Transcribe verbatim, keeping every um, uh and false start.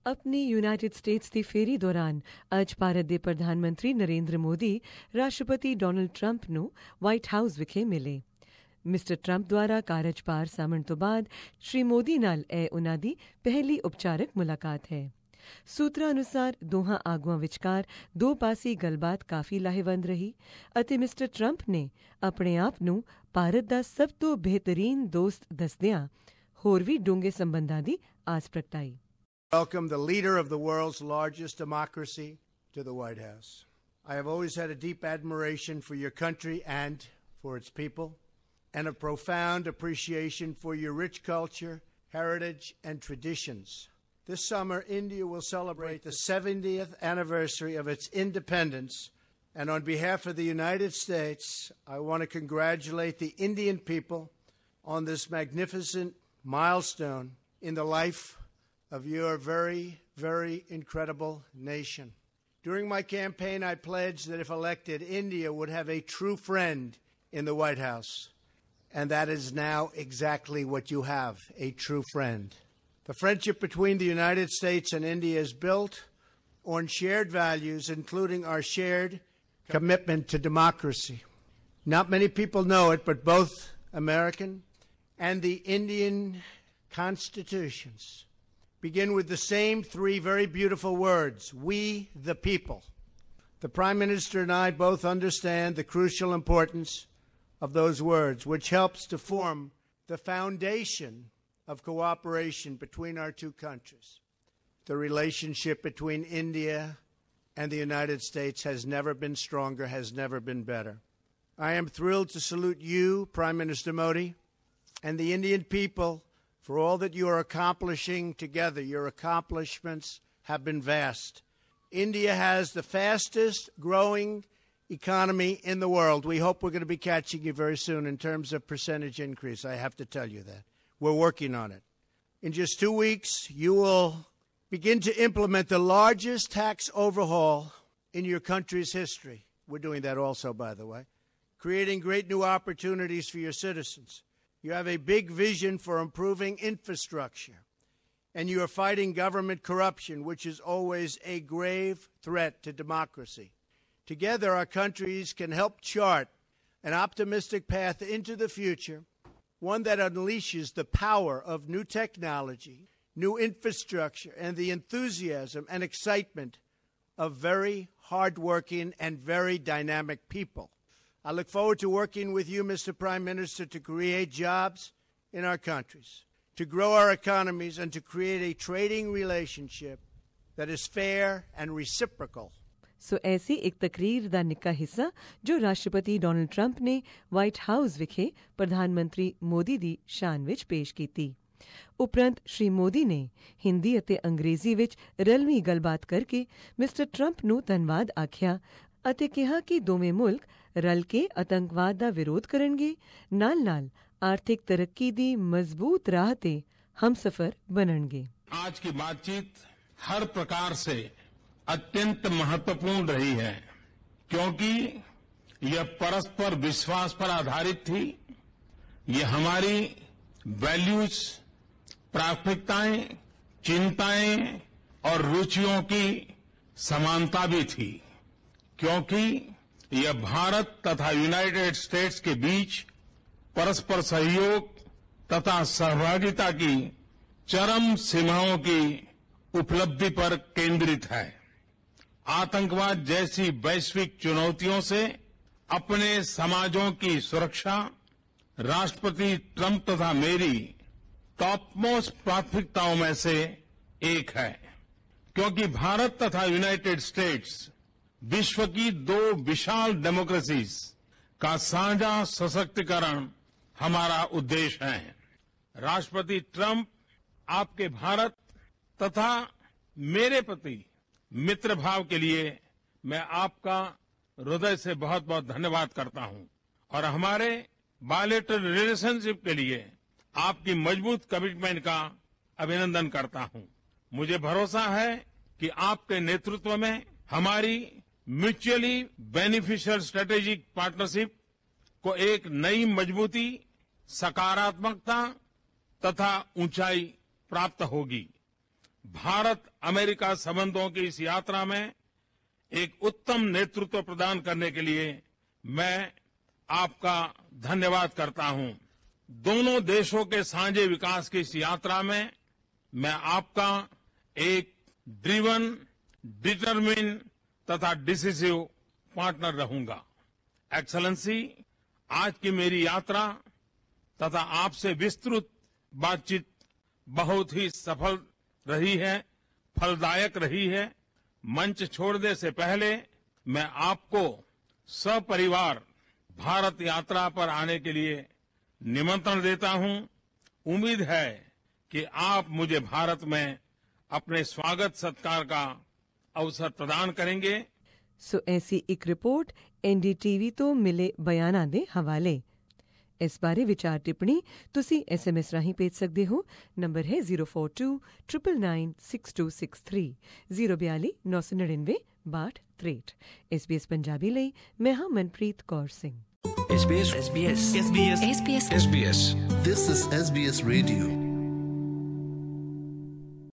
अपनी United states ਦੀ ਫੇਰੀ ਦੌਰਾਨ ਅੱਜ ਭਾਰਤ ਦੇ ਪ੍ਰਧਾਨ ਮੰਤਰੀ ਨਰਿੰਦਰ ਮੋਦੀ ਰਾਸ਼ਟਰਪਤੀ ਡੋਨਲਡ ਟਰੰਪ ਨੂੰ ਵਾਈਟ ਹਾਊਸ ਵਿਖੇ ਮਿਲੇ। ਮਿਸਟਰ ਟਰੰਪ ਦੁਆਰਾ ਕਾਰਜਭਾਰ ਸਾਂਭਣ ਤੋਂ ਬਾਅਦ ਸ਼੍ਰੀ ਮੋਦੀ ਨਾਲ ਇਹ ਉਨ੍ਹਾਂ ਦੀ ਪਹਿਲੀ ਉਪਚਾਰਕ ਮੁਲਾਕਾਤ ਹੈ। ਸੂਤਰਾਂ ਅਨੁਸਾਰ ਦੋਹਾਂ ਆਗੂਆਂ ਵਿਚਕਾਰ ਦੋ ਪਾਸੀ ਗੱਲਬਾਤ ਕਾਫੀ ਲਾਹੇਵੰਦ ਰਹੀ ਅਤੇ ਮਿਸਟਰ ਟਰੰਪ ਨੇ ਆਪਣੇ ਆਪ ਨੂੰ ਭਾਰਤ ਦਾ ਸਭ ਤੋਂ ਬਿਹਤਰੀਨ ਦੋਸਤ ਦੱਸਦਿਆਂ ਹੋਰ ਵੀ ਡੂੰਘੇ ਸੰਬੰਧਾਂ ਦੀ ਆਸ ਪ੍ਰਗਟਾਈ। Welcome the leader of the world's largest democracy to the White House. I have always had a deep admiration for your country and for its people, and a profound appreciation for your rich culture, heritage, and traditions. This summer, India will celebrate the seventieth anniversary of its independence, and on behalf of the United States, I want to congratulate the Indian people on this magnificent milestone in the life of your very, very incredible nation. During my campaign, I pledged that if elected, India would have a true friend in the White House. And that is now exactly what you have, a true friend. The friendship between the United States and India is built on shared values, including our shared commitment to democracy. Not many people know it, but both American and the Indian constitutions begin with the same three very beautiful words, we the people. The Prime Minister and I both understand the crucial importance of those words, which helps to form the foundation of cooperation between our two countries. The relationship between India and the United States has never been stronger, has never been better. I am thrilled to salute you, Prime Minister Modi, and the Indian people for all that you are accomplishing together. Your accomplishments have been vast. India has the fastest growing economy in the world. We hope we're going to be catching you very soon in terms of percentage increase. I have to tell you that. We're working on it. In just two weeks, you will begin to implement the largest tax overhaul in your country's history. We're doing that also, by the way, creating great new opportunities for your citizens. You have a big vision for improving infrastructure, and you are fighting government corruption, which is always a grave threat to democracy. Together, our countries can help chart an optimistic path into the future, one that unleashes the power of new technology, new infrastructure, and the enthusiasm and excitement of very hardworking and very dynamic people. I look forward to working with you, Mister Prime Minister, to create jobs in our countries, to grow our economies, and to create a trading relationship that is fair and reciprocal. ਸੋ ਐਸੀ ਇੱਕ ਤਕਰੀਰ ਦਾ ਨਿੱਕਾ ਹਿੱਸਾ ਜੋ ਰਾਸ਼ਟਰਪਤੀ Donald Trump ਨੇ White House ਵਿਖੇ ਪ੍ਰਧਾਨ ਮੰਤਰੀ ਮੋਦੀ ਦੀ ਸ਼ਾਨ ਵਿੱਚ ਪੇਸ਼ ਕੀਤੀ। ਉਪਰੰਤ ਸ਼੍ਰੀ ਮੋਦੀ ਨੇ ਹਿੰਦੀ ਅਤੇ ਅੰਗਰੇਜ਼ੀ ਵਿੱਚ ਰਲਵੀਂ ਗੱਲਬਾਤ ਕਰਕੇ ਮਿਸਟਰ ਟਰੰਪ ਨੂੰ ਧੰਨਵਾਦ ਆਖਿਆ ਅਤੇ ਕਿਹਾ ਕਿ ਦੋਵੇਂ ਮੁਲਕ ਰਲ ਕੇ ਆਤੰਕਵਾਦ ਦਾ ਵਿਰੋਧ ਕਰਨਗੇ, ਨਾਲ-ਨਾਲ ਆਰਥਿਕ ਤਰੱਕੀ ਦੀ ਮਜ਼ਬੂਤ ਰਾਹ ਤੇ ਹਮਸਫਰ ਬਣਨਗੇ। आज की बातचीत हर प्रकार से अत्यंत महत्वपूर्ण रही है, क्योंकि यह परस्पर विश्वास पर आधारित थी। ये हमारी वैल्यूज, प्राथमिकताएं, चिंताएं और रुचियों की समानता भी थी, क्योंकि यह भारत तथा यूनाइटेड स्टेट्स के बीच परस्पर सहयोग तथा सहभागिता की चरम सीमाओं की उपलब्धि पर केंद्रित है। आतंकवाद जैसी वैश्विक चुनौतियों से अपने समाजों की सुरक्षा राष्ट्रपति ट्रंप तथा मेरी टॉपमोस्ट प्राथमिकताओं में से एक है, क्योंकि भारत तथा यूनाइटेड स्टेट्स विश्व की दो विशाल डेमोक्रेसीज का साझा सशक्तिकरण हमारा उद्देश्य है। राष्ट्रपति ट्रंप आपके भारत तथा मेरे प्रति मित्र भाव के लिए मैं आपका हृदय से बहुत बहुत धन्यवाद करता हूं और हमारे बायलैटरल रिलेशनशिप के लिए आपकी मजबूत कमिटमेंट का अभिनंदन करता हूं। मुझे भरोसा है कि आपके नेतृत्व में हमारी म्यूचुअली बेनिफिशियल स्ट्रेटेजिक पार्टनरशिप को एक नई मजबूती, सकारात्मकता तथा ऊंचाई प्राप्त होगी। भारत अमेरिका संबंधों की इस यात्रा में एक उत्तम नेतृत्व प्रदान करने के लिए मैं आपका धन्यवाद करता हूं। दोनों देशों के साझे विकास की इस यात्रा में मैं आपका एक ड्रिवन, डिटरमिन तथा डिसिसिव पार्टनर रहूंगा। एक्सेलेंसी, आज की मेरी यात्रा तथा आपसे विस्तृत बातचीत बहुत ही सफल रही है, फलदायक रही है। मंच छोड़ने से पहले मैं आपको सपरिवार भारत यात्रा पर आने के लिए निमंत्रण देता हूं। उम्मीद है कि आप मुझे भारत में अपने स्वागत सत्कार का अवसर प्रदान करेंगे। सो ऐसी एक रिपोर्ट एनडीटीवी ਤੋਂ ਮਿਲੇ ਬਿਆਨਾਂ ਦੇ ਹਵਾਲੇ। ਇਸ ਬਾਰੇ ਵਿਚਾਰ ਟਿੱਪਣੀ ਤੁਸੀਂ ਐਸਐਮਐਸ ਰਾਹੀਂ ਭੇਜ ਸਕਦੇ ਹੋ। ਨੰਬਰ ਹੈ zero four two nine nine six two six three zero four two nine nine nine ਬਾਹਠ ਤਰੇਹਠ। ਐਸਬੀਐਸ ਪੰਜਾਬੀ ਲਈ ਮੈਂ ਹਾਂ Manpreet Kaur Singh. SBS SBS SBS SBS This is S B S Radio.